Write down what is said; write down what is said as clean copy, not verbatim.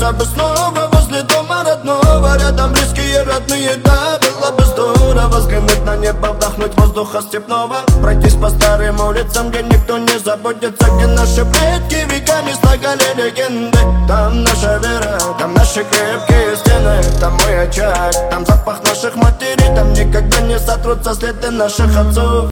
Когда бы снова возле дома родного, рядом близкие родные, да, было бы здорово взглянуть на небо, вдохнуть воздуха степного, пройтись по старым улицам, где никто не заботится, где наши предки веками слагали легенды. Там наша вера, там наши крепкие стены, там мой очаг, там запах наших матерей, там никогда не сотрутся следы наших отцов.